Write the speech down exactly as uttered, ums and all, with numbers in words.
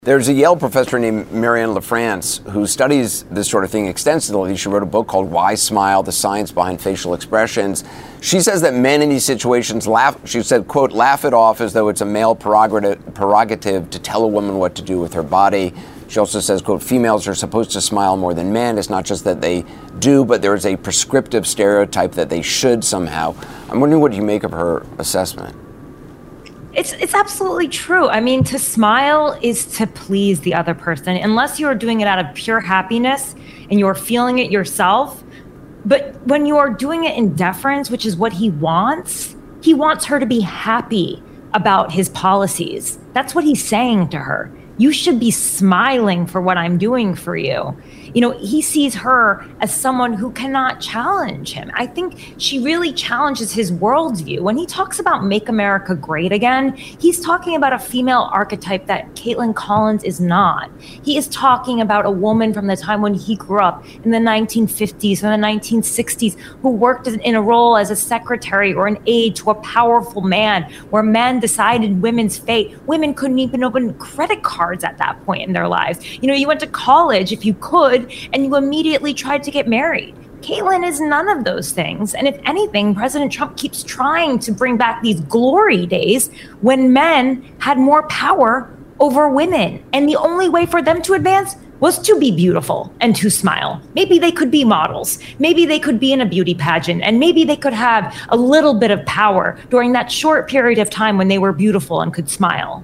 There's a Yale professor named Marianne LaFrance who studies this sort of thing extensively. She wrote a book called Why Smile? The Science Behind Facial Expressions. She says that men in these situations laugh, she said, quote, laugh it off as though it's a male prerogative, prerogative to tell a woman what to do with her body. She also says, quote, females are supposed to smile more than men. It's not just that they do, but there is a prescriptive stereotype that they should somehow. I'm wondering what you make of her assessment. It's it's absolutely true. I mean, to smile is to please the other person, unless you are doing it out of pure happiness and you're feeling it yourself. But when you are doing it in deference, which is what he wants, he wants her to be happy about his policies. That's what he's saying to her. You should be smiling for what I'm doing for you. You know, he sees her as someone who cannot challenge him. I think she really challenges his worldview. When he talks about Make America Great Again, he's talking about a female archetype that Caitlin Collins is not. He is talking about a woman from the time when he grew up in the nineteen fifties and the nineteen sixties who worked in a role as a secretary or an aide to a powerful man, where men decided women's fate. Women couldn't even open credit cards at that point in their lives. You know, you went to college if you could, and you immediately tried to get married. Caitlin is none of those things. And if anything, President Trump keeps trying to bring back these glory days when men had more power over women. And the only way for them to advance was to be beautiful and to smile. Maybe they could be models. Maybe they could be in a beauty pageant. And maybe they could have a little bit of power during that short period of time when they were beautiful and could smile.